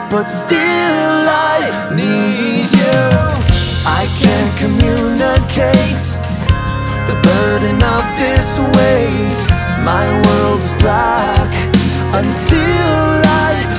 but still I need you. I can't communicate the burden of this weight. My world's black until I